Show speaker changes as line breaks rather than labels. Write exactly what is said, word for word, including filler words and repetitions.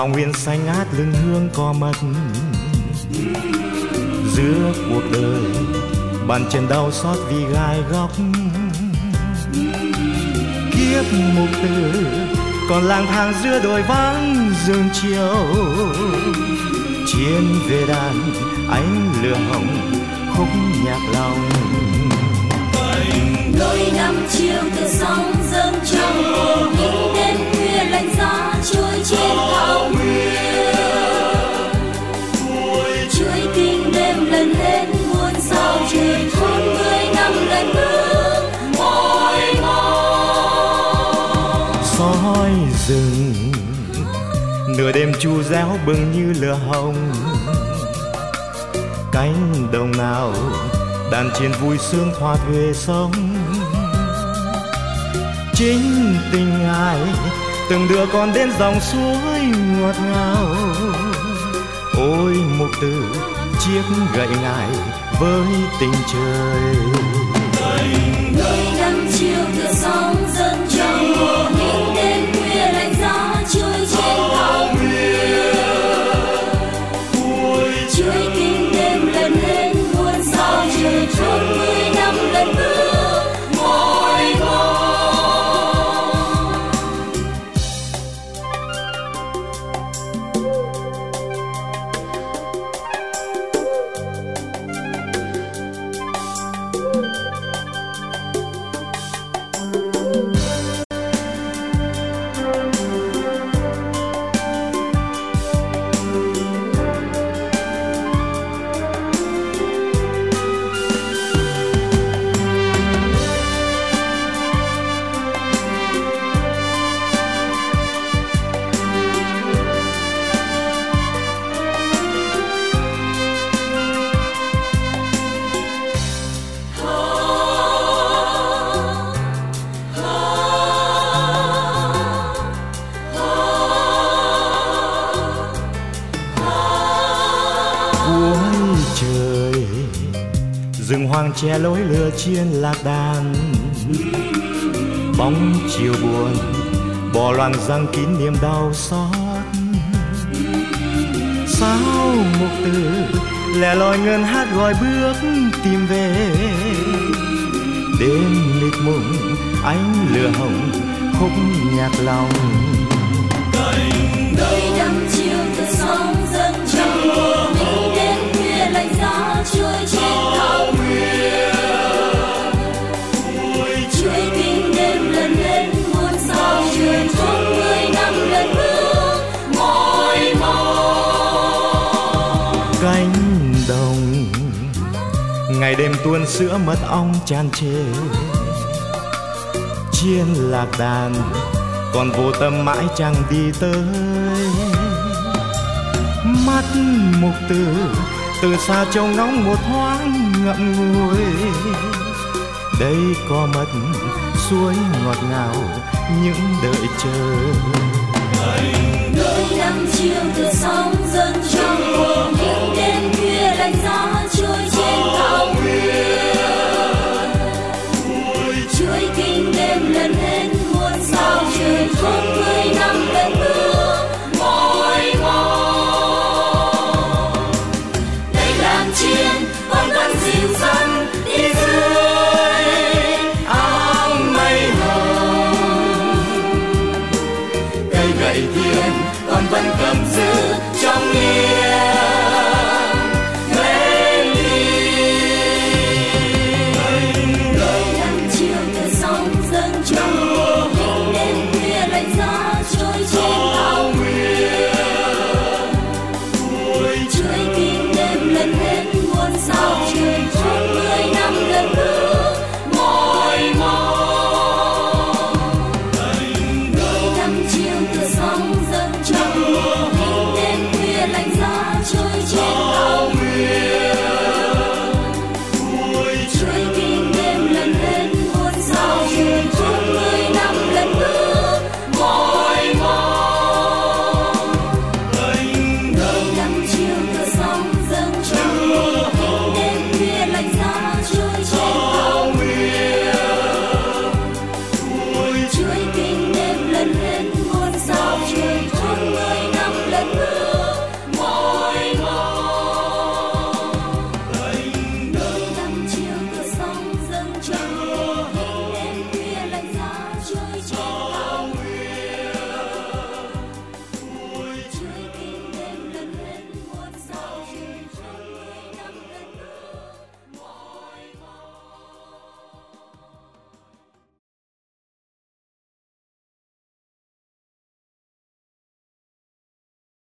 nguyên xanh ngát lưng hương có mất. Giữa cuộc đời bàn chân đau xót vì gai góc. Kiếp mục tử còn lang thang giữa đồi vắng rừng chiều. Chiến về đàn ánh lửa hồng khúc nhạc lòng.
Đôi năm chiều từ sóng dâng trong những đêm khuya lạnh giá trôi trên thảo nguyên. Chuỗi kinh đêm lần hết muôn sao trời thôn mười năm lần bước mỏi mòn.
Sói rừng nửa đêm chu réo bừng như lửa hồng. Cánh đồng nào đàn chiên vui sướng hòa thuê sống. Chính tình ai từng đưa con đến dòng suối ngọt ngào. Ôi mục tử chiếc gậy ngài với tình trời.
Đôi năm chiều từ sóng dâng trong những đêm khuya lạnh giá trôi trên thảo nguyên. Chuỗi kinh đêm lần hết muôn sao trời trốn mười năm lần bước mỏi mòn.
Rừng hoang che lối lừa chiên lạc đàn. Bóng chiều buồn bỏ loang răng kín niềm đau xót. Sao mục tử lẻ loi ngân hát gọi bước tìm về. Đêm mịt mùng ánh lửa hồng khúc nhạc lòng.
Đôi năm chiều từ sóng dâng trong những đêm khuya lạnh giá trôi trên thảo nguyên. Chuỗi kinh đêm lần hết muôn sao trời trốn mười năm lần bước mỏi mòn.
Cánh đồng ngày đêm tuôn sữa mật ong tràn trề. Chiên lạc đàn còn vô tâm mãi chẳng đi tới. Mắt mục tử từ xa trông ngóng một thoáng ngậm ngùi. Đây có mất suối ngọt ngào những đợi chờ.
Đôi năm chiều từ sóng dâng trong những đêm